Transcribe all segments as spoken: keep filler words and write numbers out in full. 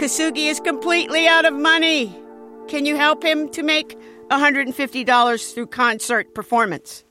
Kasugi is completely out of money. Can you help him to make one hundred fifty dollars through concert performance?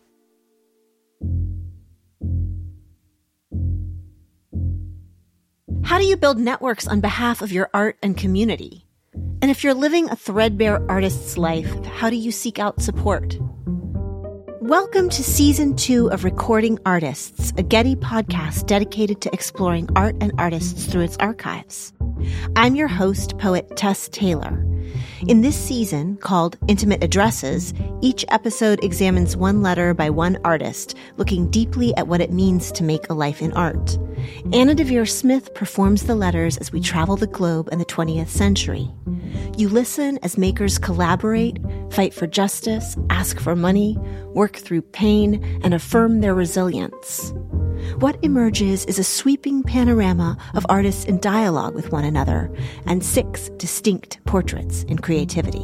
How do you build networks on behalf of your art and community? And if you're living a threadbare artist's life, how do you seek out support? Welcome to Season two of Recording Artists, a Getty podcast dedicated to exploring art and artists through its archives. I'm your host, poet Tess Taylor. In this season, called Intimate Addresses, each episode examines one letter by one artist, looking deeply at what it means to make a life in art. Anna Deavere Smith performs the letters as we travel the globe in the twentieth century. You listen as makers collaborate, fight for justice, ask for money, work through pain, and affirm their resilience. What emerges is a sweeping panorama of artists in dialogue with one another and six distinct portraits in creativity.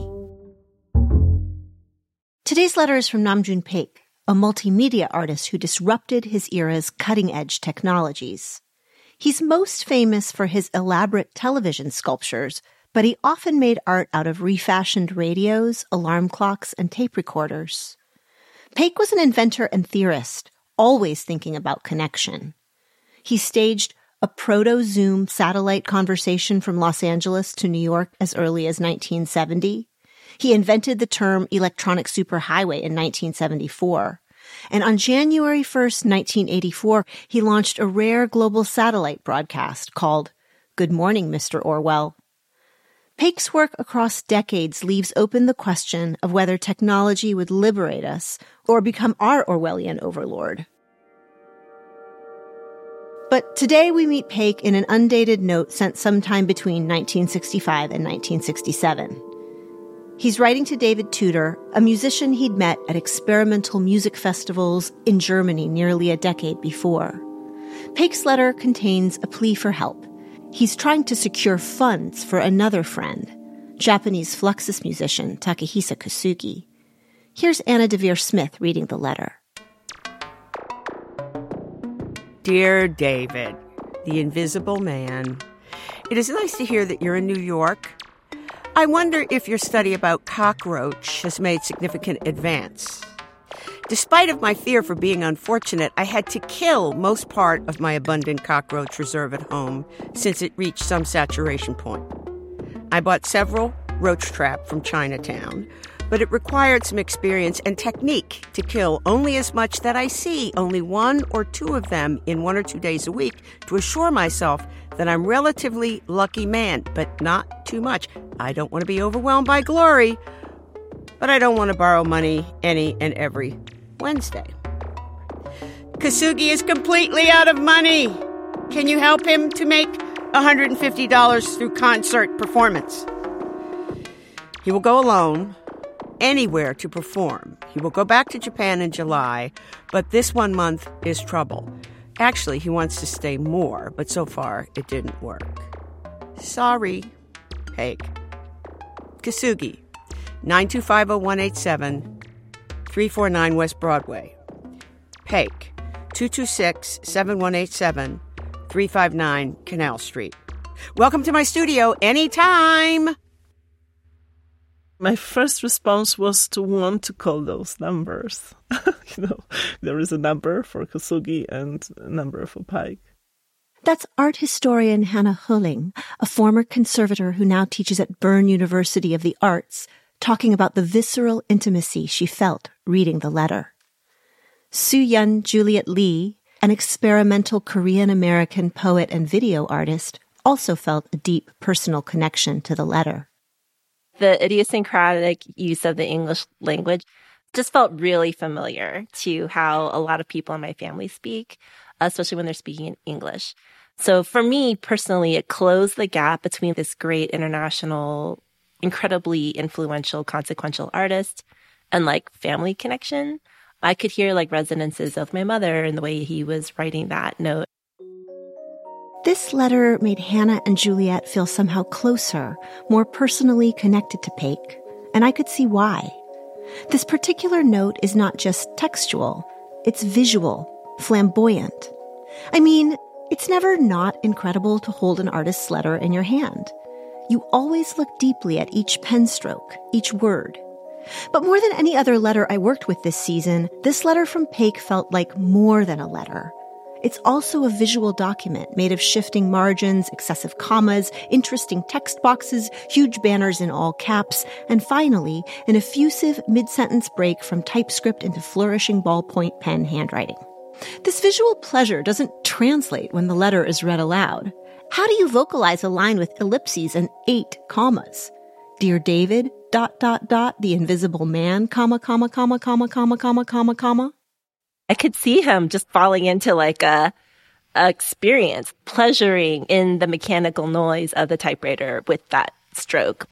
Today's letter is from Namjoon Paik, a multimedia artist who disrupted his era's cutting-edge technologies. He's most famous for his elaborate television sculptures, but he often made art out of refashioned radios, alarm clocks, and tape recorders. Paik was an inventor and theorist, always thinking about connection. He staged a proto-Zoom satellite conversation from Los Angeles to New York as early as nineteen seventy. He invented the term electronic superhighway in nineteen seventy-four. And on January first, nineteen eighty-four, he launched a rare global satellite broadcast called Good Morning, Mister Orwell. Paik's work across decades leaves open the question of whether technology would liberate us or become our Orwellian overlord. But today we meet Paik in an undated note sent sometime between nineteen sixty-five and nineteen sixty-seven. He's writing to David Tudor, a musician he'd met at experimental music festivals in Germany nearly a decade before. Paik's letter contains a plea for help. He's trying to secure funds for another friend, Japanese Fluxus musician Takehisa Kasugi. Here's Anna Deavere Smith reading the letter. Dear David, the invisible man, it is nice to hear that you're in New York. I wonder if your study about cockroach has made significant advance. Despite of my fear for being unfortunate, I had to kill most part of my abundant cockroach reserve at home since it reached some saturation point. I bought several roach trap from Chinatown, but it required some experience and technique to kill only as much that I see, only one or two of them in one or two days a week, to assure myself that I'm relatively lucky man, but not too much. I don't want to be overwhelmed by glory, but I don't want to borrow money any and every Wednesday. Kasugi is completely out of money. Can you help him to make one hundred fifty dollars through concert performance? He will go alone anywhere to perform. He will go back to Japan in July, but this one month is trouble. Actually, he wants to stay more, but so far it didn't work. Sorry, Paik. Kasugi, nine two five oh one eight seven, three four nine West Broadway. Paik, two two six seven one eight seven, three five nine Canal Street. Welcome to my studio anytime! My first response was to want to call those numbers. you know, there is a number for Kasugi and a number for Paik. That's art historian Hannah Hulling, a former conservator who now teaches at Bern University of the Arts, talking about the visceral intimacy she felt reading the letter. Soo-Yun Juliet Lee, an experimental Korean-American poet and video artist, also felt a deep personal connection to the letter. The idiosyncratic use of the English language just felt really familiar to how a lot of people in my family speak, especially when they're speaking in English. So for me personally, it closed the gap between this great international, incredibly influential, consequential artist and like family connection. I could hear like resonances of my mother in the way he was writing that note. This letter made Hannah and Juliet feel somehow closer, more personally connected to Paik, and I could see why. This particular note is not just textual, it's visual, flamboyant. I mean, it's never not incredible to hold an artist's letter in your hand. You always look deeply at each pen stroke, each word. But more than any other letter I worked with this season, this letter from Paik felt like more than a letter. It's also a visual document made of shifting margins, excessive commas, interesting text boxes, huge banners in all caps, and finally, an effusive mid-sentence break from typescript into flourishing ballpoint pen handwriting. This visual pleasure doesn't translate when the letter is read aloud. How do you vocalize a line with ellipses and eight commas? Dear David, dot, dot, dot, the invisible man, comma, comma, comma, comma, comma, comma, comma, comma. I could see him just falling into like a, a experience, pleasuring in the mechanical noise of the typewriter with that stroke.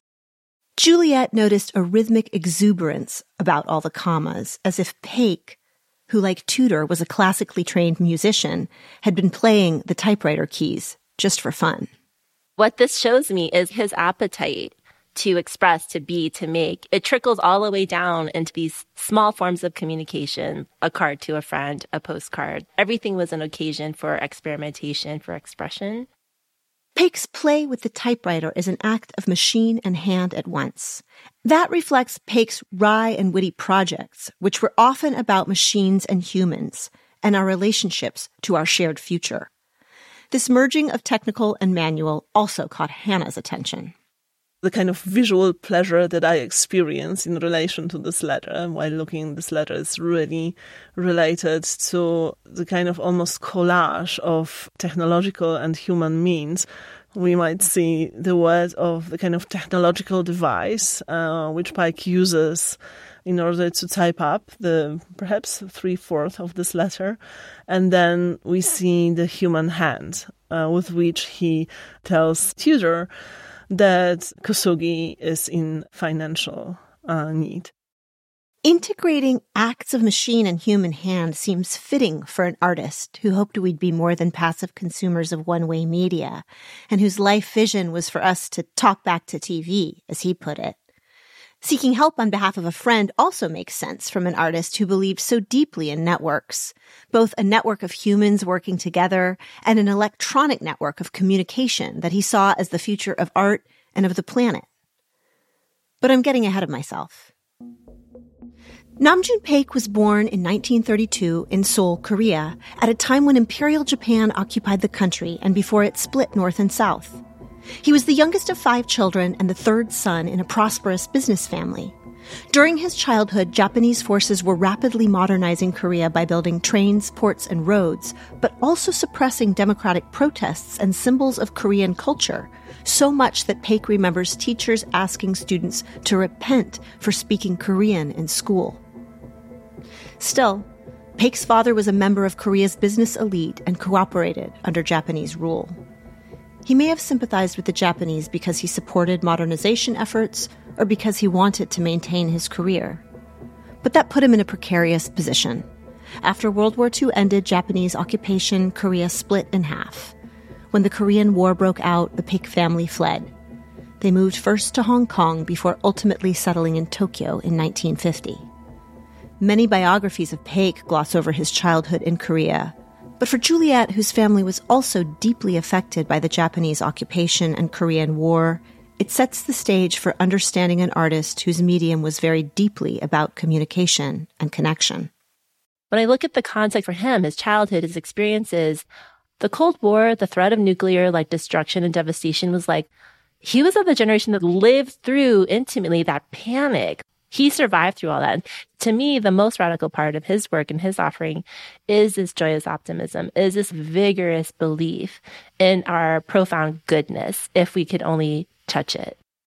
Juliet noticed a rhythmic exuberance about all the commas, as if Paik, who like Tudor was a classically trained musician, had been playing the typewriter keys just for fun. What this shows me is his appetite to express, to be, to make. It trickles all the way down into these small forms of communication, a card to a friend, a postcard. Everything was an occasion for experimentation, for expression. Paik's play with the typewriter is an act of machine and hand at once. That reflects Paik's wry and witty projects, which were often about machines and humans, and our relationships to our shared future. This merging of technical and manual also caught Hannah's attention. The kind of visual pleasure that I experience in relation to this letter while looking at this letter is really related to the kind of almost collage of technological and human means. We might see the word of the kind of technological device uh, which Paik uses in order to type up the perhaps three-fourths of this letter. And then we see the human hand uh, with which he tells Tudor that Kosugi is in financial uh, need. Integrating acts of machine and human hand seems fitting for an artist who hoped we'd be more than passive consumers of one-way media, and whose life vision was for us to talk back to T V, as he put it. Seeking help on behalf of a friend also makes sense from an artist who believed so deeply in networks, both a network of humans working together and an electronic network of communication that he saw as the future of art and of the planet. But I'm getting ahead of myself. Namjoon Paik was born in nineteen thirty-two in Seoul, Korea, at a time when Imperial Japan occupied the country and before it split north and south. He was the youngest of five children and the third son in a prosperous business family. During his childhood, Japanese forces were rapidly modernizing Korea by building trains, ports, and roads, but also suppressing democratic protests and symbols of Korean culture, so much that Paik remembers teachers asking students to repent for speaking Korean in school. Still, Paik's father was a member of Korea's business elite and cooperated under Japanese rule. He may have sympathized with the Japanese because he supported modernization efforts or because he wanted to maintain his career. But that put him in a precarious position. After World War Two ended Japanese occupation, Korea split in half. When the Korean War broke out, the Paik family fled. They moved first to Hong Kong before ultimately settling in Tokyo in nineteen fifty. Many biographies of Paik gloss over his childhood in Korea. But for Juliet, whose family was also deeply affected by the Japanese occupation and Korean War, it sets the stage for understanding an artist whose medium was very deeply about communication and connection. When I look at the context for him, his childhood, his experiences, the Cold War, the threat of nuclear like destruction and devastation was like, he was of the generation that lived through intimately that panic. He survived through all that. To me, the most radical part of his work and his offering is this joyous optimism, is this vigorous belief in our profound goodness, if we could only touch it.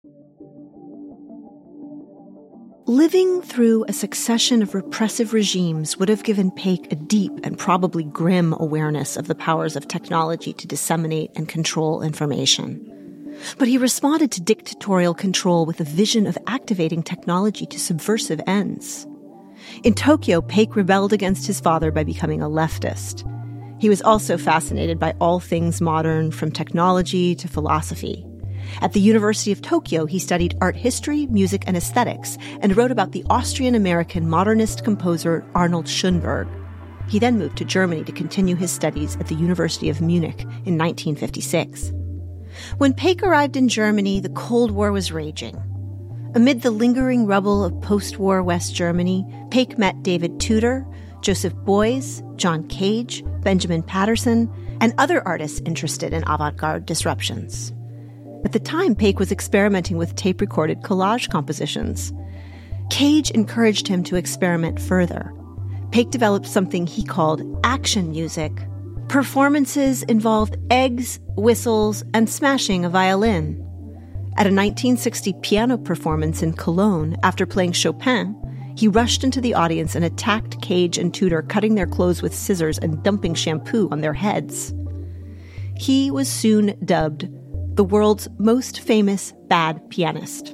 Living through a succession of repressive regimes would have given Paik a deep and probably grim awareness of the powers of technology to disseminate and control information. But he responded to dictatorial control with a vision of activating technology to subversive ends. In Tokyo, Paik rebelled against his father by becoming a leftist. He was also fascinated by all things modern, from technology to philosophy. At the University of Tokyo, he studied art history, music, and aesthetics, and wrote about the Austrian-American modernist composer Arnold Schoenberg. He then moved to Germany to continue his studies at the University of Munich in nineteen fifty-six. When Paik arrived in Germany, the Cold War was raging. Amid the lingering rubble of post-war West Germany, Paik met David Tudor, Joseph Beuys, John Cage, Benjamin Patterson, and other artists interested in avant-garde disruptions. At the time, Paik was experimenting with tape-recorded collage compositions. Cage encouraged him to experiment further. Paik developed something he called action music. Performances involved eggs, whistles, and smashing a violin. At a nineteen sixty piano performance in Cologne, after playing Chopin, he rushed into the audience and attacked Cage and Tudor, cutting their clothes with scissors and dumping shampoo on their heads. He was soon dubbed the world's most famous bad pianist.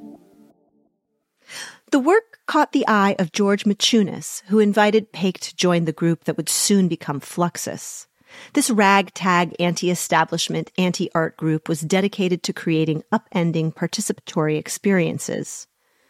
The work caught the eye of George Maciunas, who invited Paik to join the group that would soon become Fluxus. This ragtag anti-establishment, anti-art group was dedicated to creating upending participatory experiences.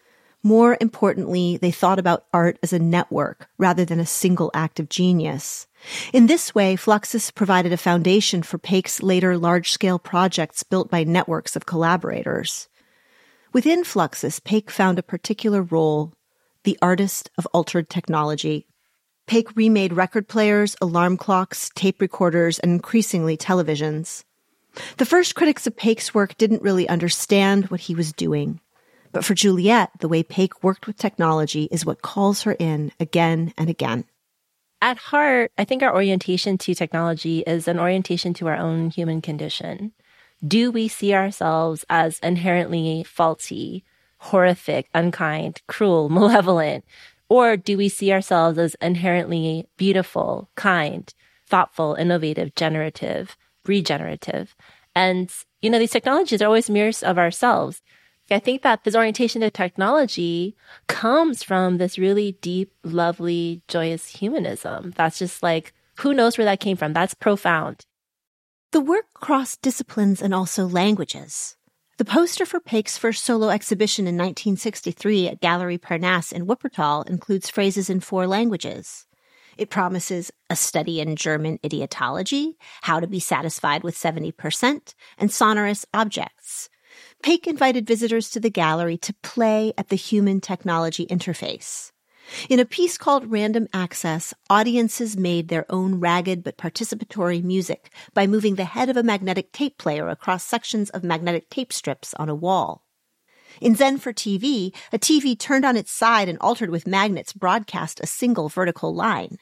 More importantly, they thought about art as a network rather than a single act of genius. In this way, Fluxus provided a foundation for Paik's later large-scale projects built by networks of collaborators. Within Fluxus, Paik found a particular role, the artist of altered technology. Paik remade record players, alarm clocks, tape recorders, and increasingly televisions. The first critics of Paik's work didn't really understand what he was doing. But for Juliette, the way Paik worked with technology is what calls her in again and again. At heart, I think our orientation to technology is an orientation to our own human condition. Do we see ourselves as inherently faulty, horrific, unkind, cruel, malevolent? Or do we see ourselves as inherently beautiful, kind, thoughtful, innovative, generative, regenerative? And, you know, these technologies are always mirrors of ourselves. I think that this orientation to technology comes from this really deep, lovely, joyous humanism. That's just like, who knows where that came from? That's profound. The work crossed disciplines and also languages. The poster for Paik's first solo exhibition in nineteen sixty-three at Galerie Parnasse in Wuppertal includes phrases in four languages. It promises a study in German idiotology, how to be satisfied with seventy percent, and sonorous objects. Paik invited visitors to the gallery to play at the human-technology interface. In a piece called Random Access, audiences made their own ragged but participatory music by moving the head of a magnetic tape player across sections of magnetic tape strips on a wall. In Zen for T V, a T V turned on its side and altered with magnets broadcast a single vertical line.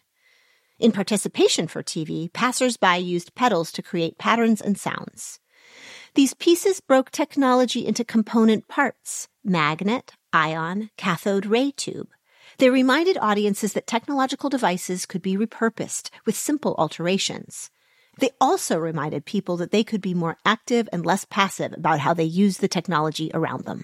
In Participation for T V, passers-by used pedals to create patterns and sounds. These pieces broke technology into component parts: magnet, ion, cathode ray tube. They reminded audiences that technological devices could be repurposed with simple alterations. They also reminded people that they could be more active and less passive about how they use the technology around them.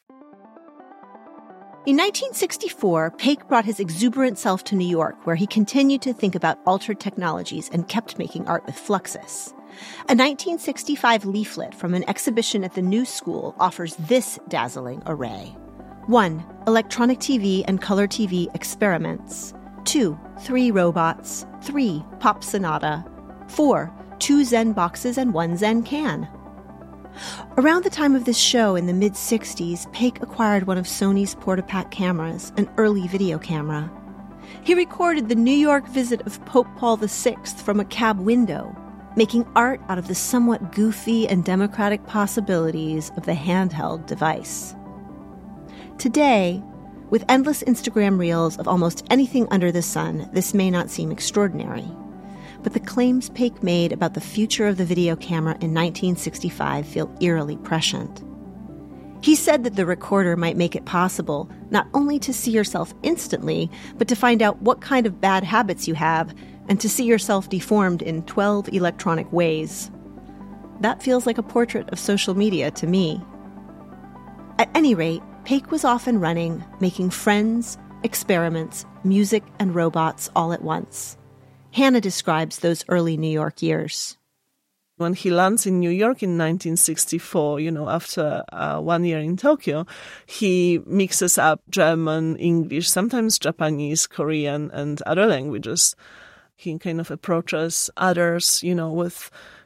In nineteen sixty-four, Paik brought his exuberant self to New York, where he continued to think about altered technologies and kept making art with Fluxus. A nineteen sixty-five leaflet from an exhibition at the New School offers this dazzling array. One. Electronic T V and color T V experiments. Two. Three robots. Three. Pop sonata. Four. Two Zen boxes and one Zen can. Around the time of this show in the mid-sixties, Paik acquired one of Sony's Portapak cameras, an early video camera. He recorded the New York visit of Pope Paul the Sixth from a cab window, making art out of the somewhat goofy and democratic possibilities of the handheld device. Today, with endless Instagram reels of almost anything under the sun, this may not seem extraordinary. But the claims Paik made about the future of the video camera in nineteen sixty-five feel eerily prescient. He said that the recorder might make it possible not only to see yourself instantly, but to find out what kind of bad habits you have and to see yourself deformed in twelve electronic ways. That feels like a portrait of social media to me. At any rate, Paik was off and running, making friends, experiments, music, and robots all at once. Hannah describes those early New York years. When he lands in New York in nineteen sixty-four, you know, after uh, one year in Tokyo, he mixes up German, English, sometimes Japanese, Korean, and other languages. He kind of approaches others, you know, with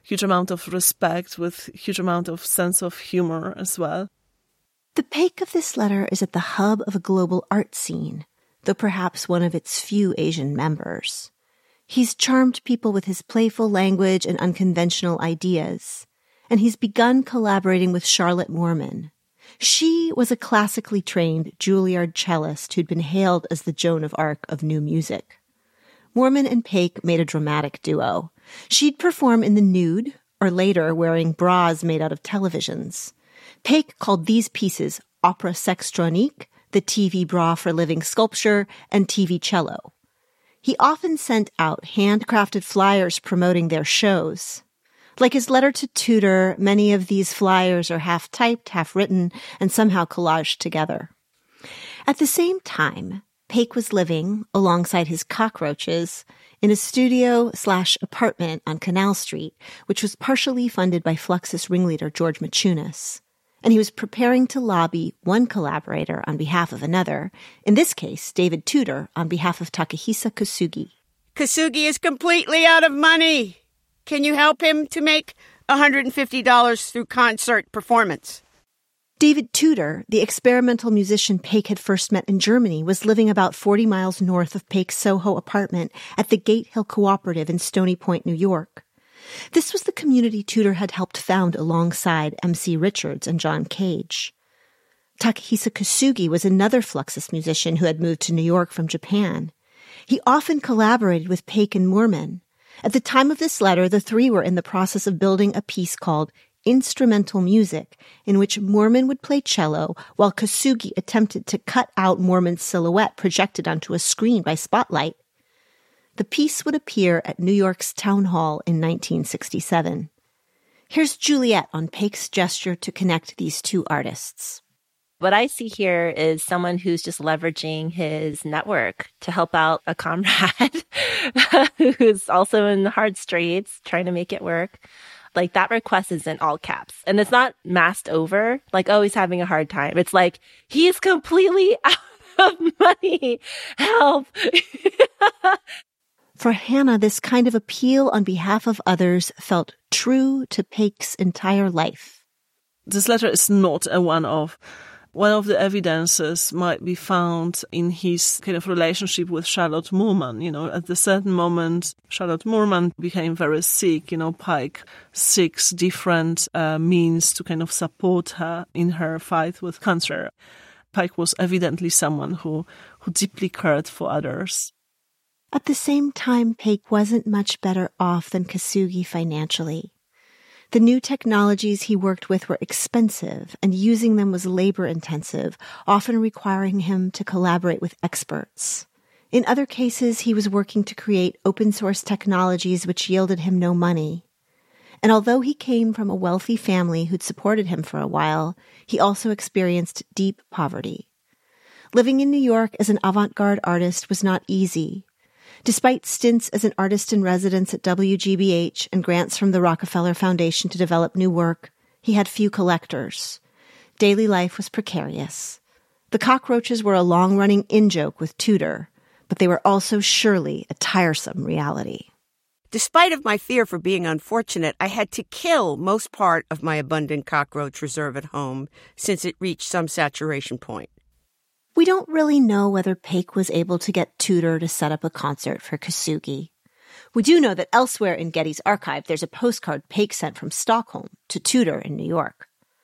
huge amount of respect, with huge amount of sense of humor as well. The Paik of this letter is at the hub of a global art scene, though perhaps one of its few Asian members. He's charmed people with his playful language and unconventional ideas, and he's begun collaborating with Charlotte Moorman. She was a classically trained Juilliard cellist who'd been hailed as the Joan of Arc of new music. Moorman and Paik made a dramatic duo. She'd perform in the nude, or later wearing bras made out of televisions. Paik called these pieces opera sextronique, the T V bra for living sculpture, and T V cello. He often sent out handcrafted flyers promoting their shows. Like his letter to Tudor, many of these flyers are half typed, half written, and somehow collaged together. At the same time, Paik was living, alongside his cockroaches, in a studio slash apartment on Canal Street, which was partially funded by Fluxus ringleader George Maciunas. And he was preparing to lobby one collaborator on behalf of another, in this case, David Tudor, on behalf of Takehisa Kosugi. Kosugi is completely out of money. Can you help him to make one hundred fifty dollars through concert performance? David Tudor, the experimental musician Paik had first met in Germany, was living about forty miles north of Paik's Soho apartment at the Gate Hill Cooperative in Stony Point, New York. This was the community Tudor had helped found alongside M C Richards and John Cage. Takehisa Kosugi was another Fluxus musician who had moved to New York from Japan. He often collaborated with Paik and Moorman. At the time of this letter, the three were in the process of building a piece called Instrumental Music, in which Moorman would play cello while Kosugi attempted to cut out Moorman's silhouette projected onto a screen by spotlight. The piece would appear at New York's Town Hall in nineteen sixty-seven. Here's Juliet on Paik's gesture to connect these two artists. What I see here is someone who's just leveraging his network to help out a comrade who's also in hard straits, trying to make it work. Like, that request is in all caps. And it's not masked over, like, oh, he's having a hard time. It's like, he's completely out of money. Help. For Hannah, this kind of appeal on behalf of others felt true to Paik's entire life. This letter is not a one-off. One of the evidences might be found in his kind of relationship with Charlotte Moorman. You know, at a certain moment, Charlotte Moorman became very sick. You know, Paik seeks different uh, means to kind of support her in her fight with cancer. Paik was evidently someone who, who deeply cared for others. At the same time, Paik wasn't much better off than Kosugi financially. The new technologies he worked with were expensive, and using them was labor-intensive, often requiring him to collaborate with experts. In other cases, he was working to create open-source technologies which yielded him no money. And although he came from a wealthy family who'd supported him for a while, he also experienced deep poverty. Living in New York as an avant-garde artist was not easy. Despite stints as an artist-in-residence at W G B H and grants from the Rockefeller Foundation to develop new work, he had few collectors. Daily life was precarious. The cockroaches were a long-running in-joke with Tudor, but they were also surely a tiresome reality. Despite of my fear for being unfortunate, I had to kill most part of my abundant cockroach reserve at home since it reached some saturation point. We don't really know whether Paik was able to get Tudor to set up a concert for Kosugi. We do know that elsewhere in Getty's archive, there's a postcard Paik sent from Stockholm to Tudor in New York.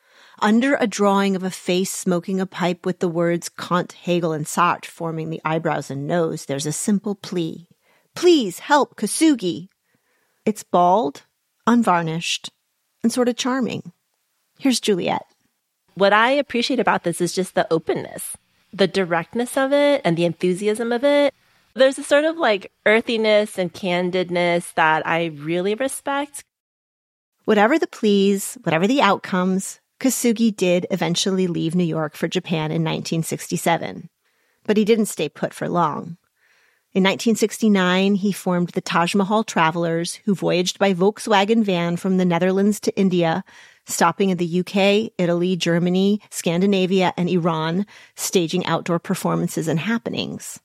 Under a drawing of a face smoking a pipe with the words Kant, Hegel, and Sartre forming the eyebrows and nose, there's a simple plea. Please help Kosugi. It's bald, unvarnished, and sort of charming. Here's Juliet. What I appreciate about this is just the openness, the directness of it, and the enthusiasm of it. There's a sort of like earthiness and candidness that I really respect. Whatever the pleas, whatever the outcomes, Kosugi did eventually leave New York for Japan in nineteen sixty-seven. But he didn't stay put for long. In nineteen sixty-nine, he formed the Taj Mahal Travelers, who voyaged by Volkswagen van from the Netherlands to India, stopping in the U K, Italy, Germany, Scandinavia, and Iran, staging outdoor performances and happenings.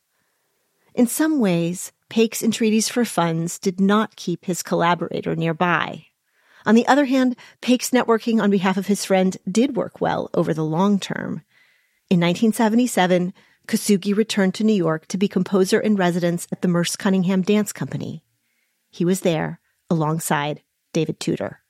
In some ways, Paik's entreaties for funds did not keep his collaborator nearby. On the other hand, Paike's networking on behalf of his friend did work well over the long term. In nineteen seventy-seven, Kosugi returned to New York to be composer in residence at the Merce Cunningham Dance Company. He was there alongside David Tudor.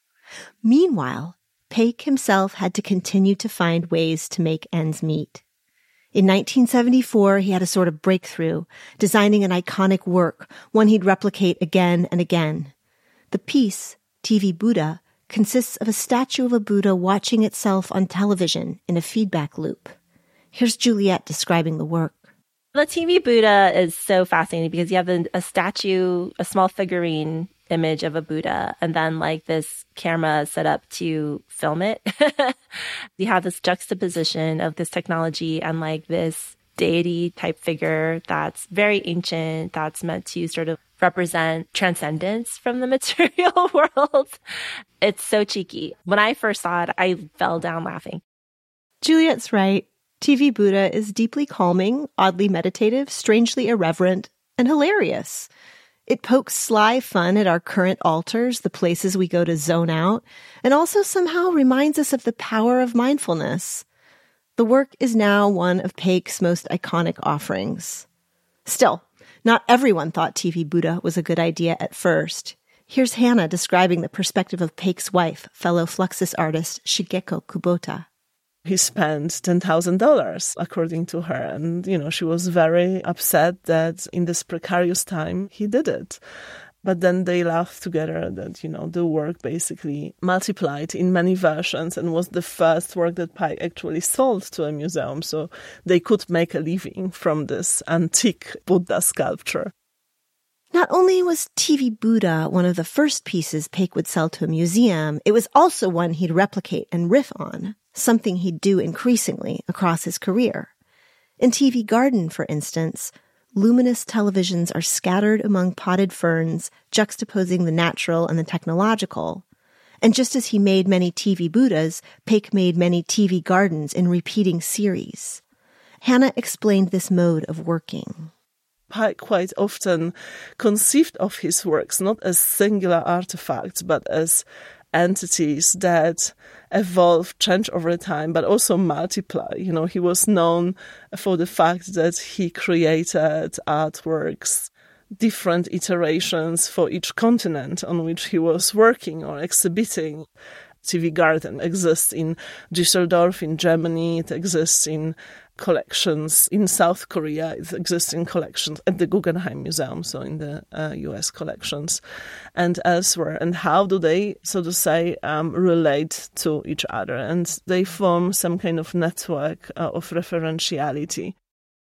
Meanwhile, Paike himself had to continue to find ways to make ends meet. In nineteen seventy-four, he had a sort of breakthrough, designing an iconic work, one he'd replicate again and again. The piece, T V Buddha, consists of a statue of a Buddha watching itself on television in a feedback loop. Here's Juliet describing the work. The T V Buddha is so fascinating because you have a, a statue, a small figurine image of a Buddha, and then like this camera set up to film it. You have this juxtaposition of this technology and like this deity type figure that's very ancient, that's meant to sort of represent transcendence from the material world. It's so cheeky. When I first saw it, I fell down laughing. Juliet's right. T V Buddha is deeply calming, oddly meditative, strangely irreverent, and hilarious. It pokes sly fun at our current altars, the places we go to zone out, and also somehow reminds us of the power of mindfulness. The work is now one of Paike's most iconic offerings. Still, not everyone thought T V Buddha was a good idea at first. Here's Hannah describing the perspective of Paike's wife, fellow Fluxus artist Shigeko Kubota. He spent ten thousand dollars, according to her. And, you know, she was very upset that in this precarious time, he did it. But then they laughed together that, you know, the work basically multiplied in many versions and was the first work that Paike actually sold to a museum. So they could make a living from this antique Buddha sculpture. Not only was T V Buddha one of the first pieces Paike would sell to a museum, it was also one he'd replicate and riff on, something he'd do increasingly across his career. In T V Garden, for instance, luminous televisions are scattered among potted ferns, juxtaposing the natural and the technological. And just as he made many T V Buddhas, Paike made many T V Gardens in repeating series. Hannah explained this mode of working. Paike quite often conceived of his works not as singular artifacts, but as entities that evolve, change over time, but also multiply. You know, he was known for the fact that he created artworks, different iterations for each continent on which he was working or exhibiting. T V Garden exists in Düsseldorf in Germany. It exists in collections in South Korea. It exists in collections at the Guggenheim Museum, so in the uh, U S collections and elsewhere. And how do they, so to say, um, relate to each other? And they form some kind of network uh, of referentiality.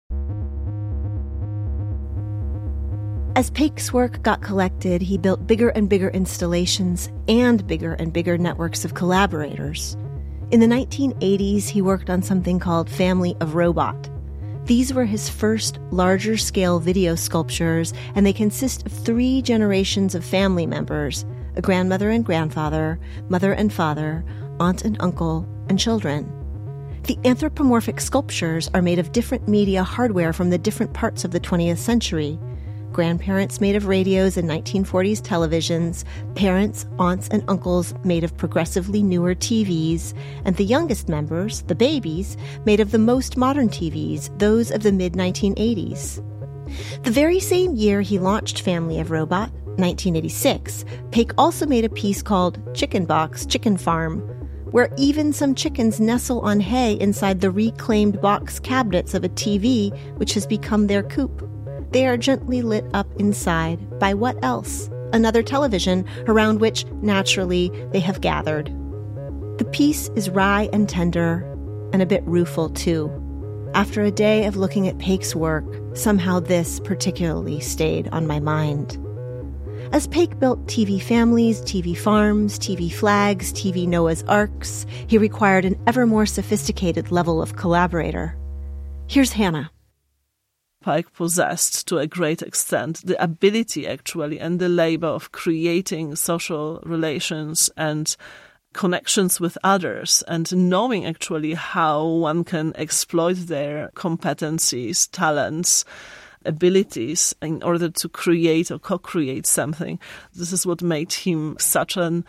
As Paike's work got collected, he built bigger and bigger installations and bigger and bigger networks of collaborators. In the nineteen eighties, he worked on something called Family of Robot. These were his first larger-scale video sculptures, and they consist of three generations of family members, a grandmother and grandfather, mother and father, aunt and uncle, and children. The anthropomorphic sculptures are made of different media hardware from the different parts of the twentieth century. Grandparents made of radios and nineteen forties televisions, parents, aunts, and uncles made of progressively newer T Vs, and the youngest members, the babies, made of the most modern T Vs, those of the mid nineteen eighties. The very same year he launched Family of Robot, nineteen eighty-six, Paike also made a piece called Chicken Box, Chicken Farm, where even some chickens nestle on hay inside the reclaimed box cabinets of a T V, which has become their coop. They are gently lit up inside by what else? Another television around which, naturally, they have gathered. The piece is wry and tender, and a bit rueful, too. After a day of looking at Paike's work, somehow this particularly stayed on my mind. As Paike built T V families, T V farms, T V flags, T V Noah's Arks, he required an ever more sophisticated level of collaborator. Here's Hannah. Paike possessed, to a great extent, the ability, actually, and the labor of creating social relations and connections with others, and knowing, actually, how one can exploit their competencies, talents, abilities in order to create or co-create something. This is what made him such an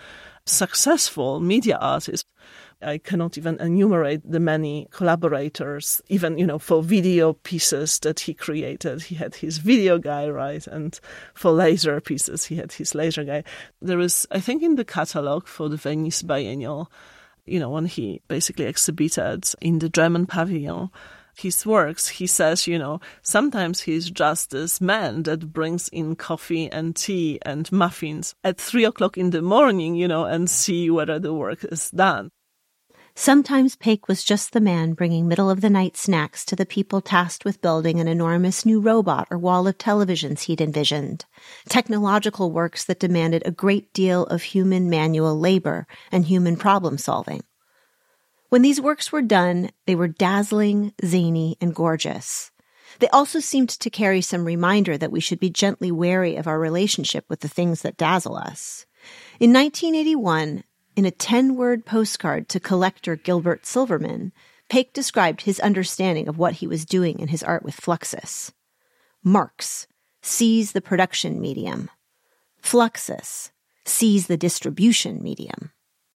successful media artist. I cannot even enumerate the many collaborators, even, you know, for video pieces that he created. He had his video guy, right? And for laser pieces, he had his laser guy. There is, I think, in the catalog for the Venice Biennial, you know, when he basically exhibited in the German pavilion, his works, he says, you know, sometimes he's just this man that brings in coffee and tea and muffins at three o'clock in the morning, you know, and see whether the work is done. Sometimes Paik was just the man bringing middle-of-the-night snacks to the people tasked with building an enormous new robot or wall of televisions he'd envisioned, technological works that demanded a great deal of human manual labor and human problem-solving. When these works were done, they were dazzling, zany, and gorgeous. They also seemed to carry some reminder that we should be gently wary of our relationship with the things that dazzle us. In nineteen eighty-one, in a ten-word postcard to collector Gilbert Silverman, Paik described his understanding of what he was doing in his art with Fluxus. Marx sees the production medium. Fluxus sees the distribution medium.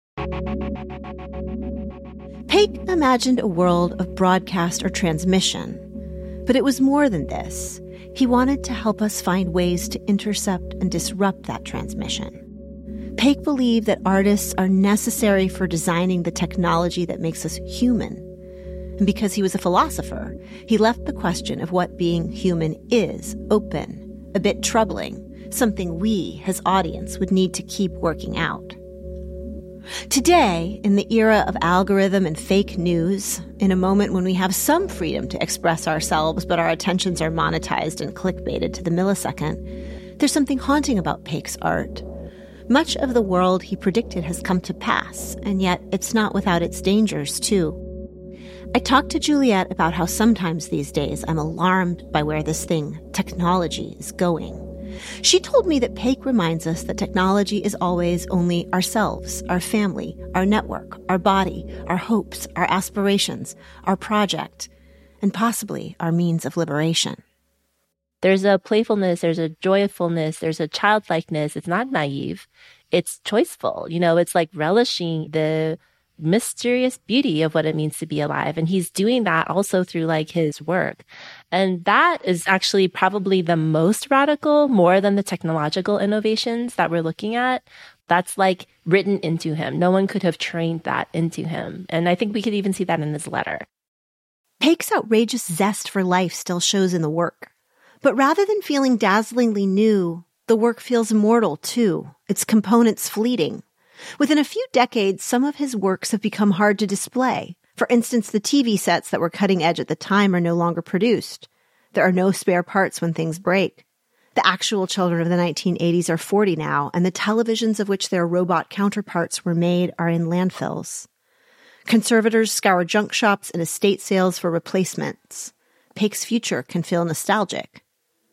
Paik imagined a world of broadcast or transmission, but it was more than this. He wanted to help us find ways to intercept and disrupt that transmission. Paik believed that artists are necessary for designing the technology that makes us human. And because he was a philosopher, he left the question of what being human is open, a bit troubling, something we, his audience, would need to keep working out. Today, in the era of algorithm and fake news, in a moment when we have some freedom to express ourselves but our attentions are monetized and clickbaited to the millisecond, there's something haunting about Paik's art. Much of the world he predicted has come to pass, and yet it's not without its dangers, too. I talked to Juliet about how sometimes these days I'm alarmed by where this thing, technology, is going. She told me that Paik reminds us that technology is always only ourselves, our family, our network, our body, our hopes, our aspirations, our project, and possibly our means of liberation. There's a playfulness, there's a joyfulness, there's a childlikeness. It's not naive. It's choiceful. You know, it's like relishing the mysterious beauty of what it means to be alive. And he's doing that also through like his work. And that is actually probably the most radical, more than the technological innovations that we're looking at. That's like written into him. No one could have trained that into him. And I think we could even see that in his letter. Paik's outrageous zest for life still shows in the work. But rather than feeling dazzlingly new, the work feels immortal too, its components fleeting. Within a few decades, some of his works have become hard to display. For instance, the T V sets that were cutting edge at the time are no longer produced. There are no spare parts when things break. The actual children of the nineteen eighties are forty now, and the televisions of which their robot counterparts were made are in landfills. Conservators scour junk shops and estate sales for replacements. Paik's future can feel nostalgic.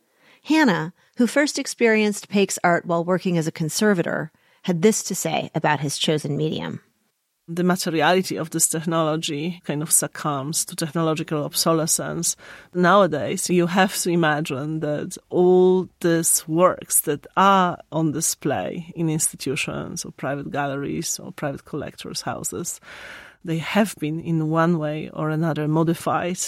Hannah, who first experienced Paik's art while working as a conservator, had this to say about his chosen medium. The materiality of this technology kind of succumbs to technological obsolescence. Nowadays, you have to imagine that all these works that are on display in institutions or private galleries or private collectors' houses, they have been in one way or another modified.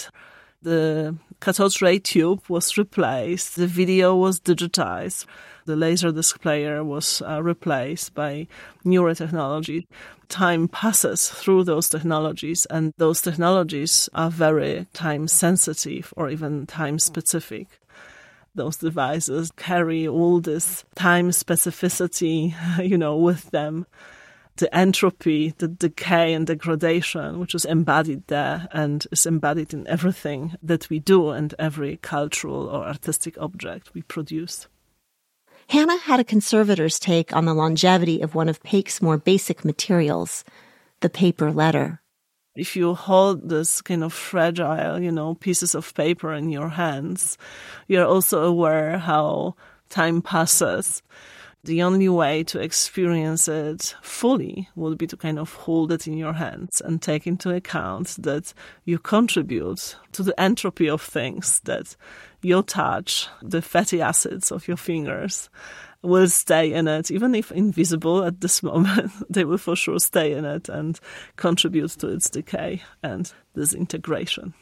The cathode ray tube was replaced, the video was digitized, the laser disc player was uh, replaced by newer technology. Time passes through those technologies, and those technologies are very time-sensitive or even time-specific. Those devices carry all this time specificity, you know, with them. The entropy, the decay and degradation, which is embodied there and is embodied in everything that we do and every cultural or artistic object we produce. Hannah had a conservator's take on the longevity of one of Paik's more basic materials, the paper letter. If you hold this kind of fragile, you know, pieces of paper in your hands, you're also aware how time passes. The only way to experience it fully would be to kind of hold it in your hands and take into account that you contribute to the entropy of things, that your touch, the fatty acids of your fingers, will stay in it. Even if invisible at this moment, they will for sure stay in it and contribute to its decay and disintegration.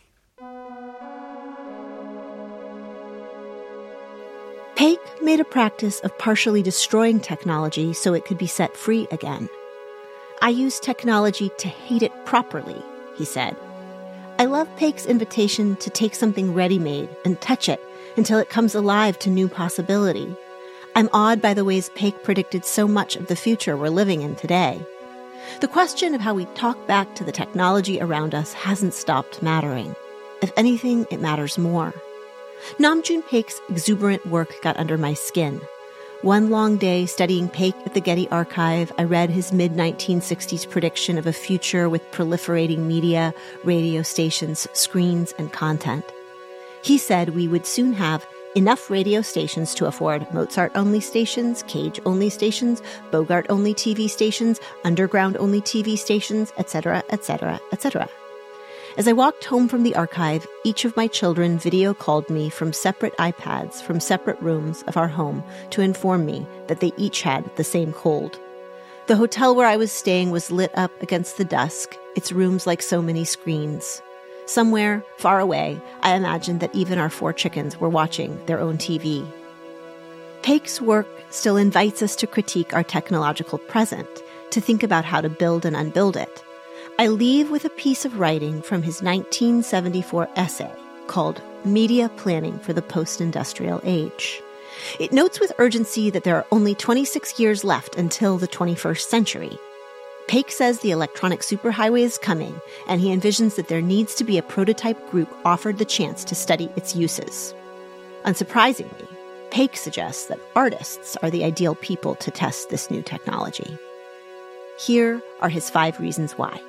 Paik made a practice of partially destroying technology so it could be set free again. I use technology to hate it properly, he said. I love Paik's invitation to take something ready-made and touch it until it comes alive to new possibility. I'm awed by the ways Paik predicted so much of the future we're living in today. The question of how we talk back to the technology around us hasn't stopped mattering. If anything, it matters more. Namjoon Paik's exuberant work got under my skin. One long day studying Paik at the Getty Archive, I read his mid nineteen sixties prediction of a future with proliferating media, radio stations, screens, and content. He said we would soon have enough radio stations to afford Mozart-only stations, Cage-only stations, Bogart-only T V stations, underground-only T V stations, et cetera, et cetera, et cetera. As I walked home from the archive, each of my children video called me from separate iPads from separate rooms of our home to inform me that they each had the same cold. The hotel where I was staying was lit up against the dusk, its rooms like so many screens. Somewhere, far away, I imagined that even our four chickens were watching their own T V. Paik's work still invites us to critique our technological present, to think about how to build and unbuild it. I leave with a piece of writing from his nineteen seventy-four essay called Media Planning for the Post-Industrial Age. It notes with urgency that there are only twenty-six years left until the twenty-first century. Paik says the electronic superhighway is coming, and he envisions that there needs to be a prototype group offered the chance to study its uses. Unsurprisingly, Paik suggests that artists are the ideal people to test this new technology. Here are his five reasons why.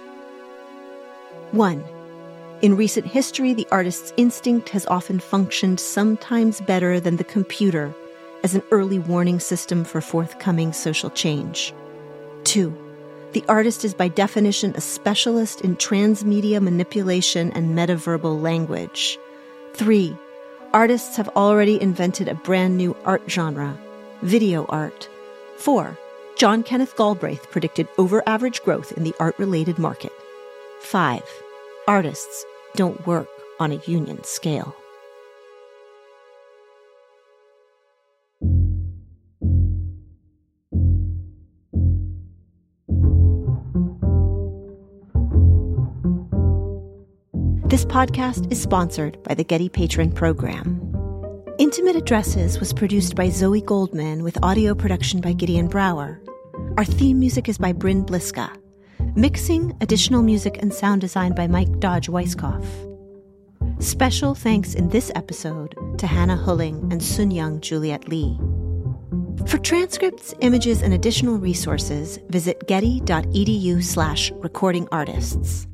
One, in recent history, the artist's instinct has often functioned sometimes better than the computer as an early warning system for forthcoming social change. Two, the artist is by definition a specialist in transmedia manipulation and metaverbal language. Three, artists have already invented a brand new art genre, video art. Four, John Kenneth Galbraith predicted over-average growth in the art-related market. Five, artists don't work on a union scale. This podcast is sponsored by the Getty Patron Program. Intimate Addresses was produced by Zoe Goldman with audio production by Gideon Brower. Our theme music is by Bryn Bliska. Mixing, additional music, and sound design by Mike Dodge Weisskopf. Special thanks in this episode to Hannah Hulling and Sun Young Juliet Lee. For transcripts, images, and additional resources, visit getty.edu slash recording artists.